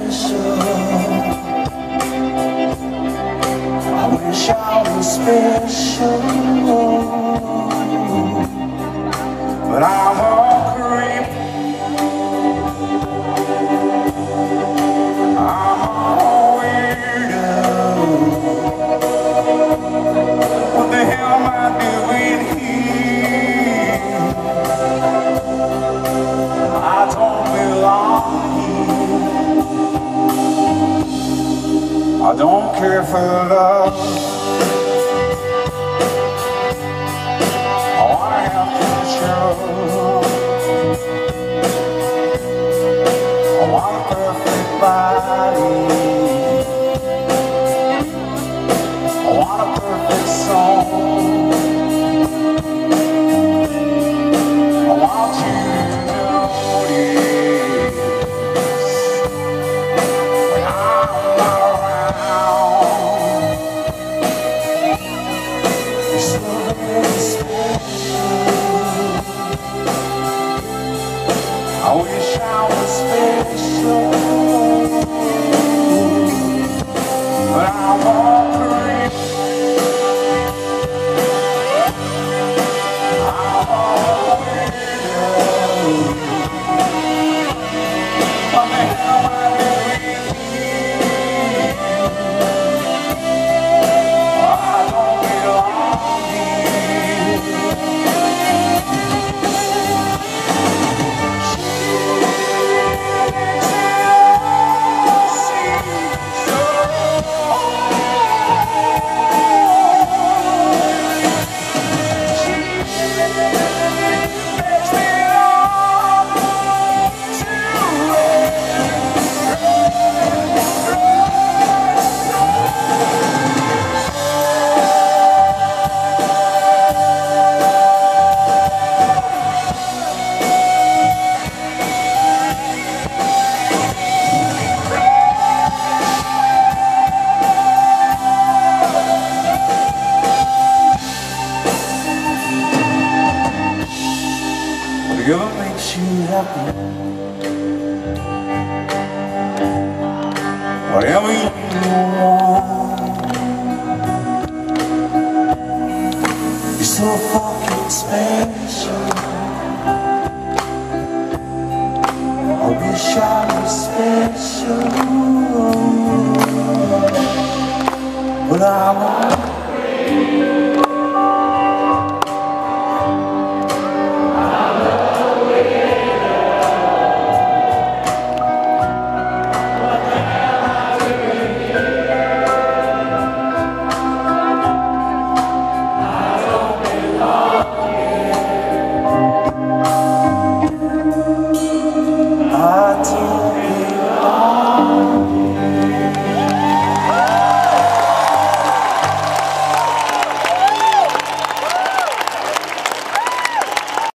special. I wish I was special, but I'm a creep. I'm a weirdo. What the hell am I doing here? I don't belong here. I don't care for love. Oh, I have control. I want a perfect body. I want a perfect soul. I want you to notice when I'm around. You're so very special. I wish I was special, but I'm a creep. I'm a weirdo. What the hell am I doing here? I don't belong here. Whatever makes you happy, whatever you want. You're so fucking special. I wish I was special, but I won't.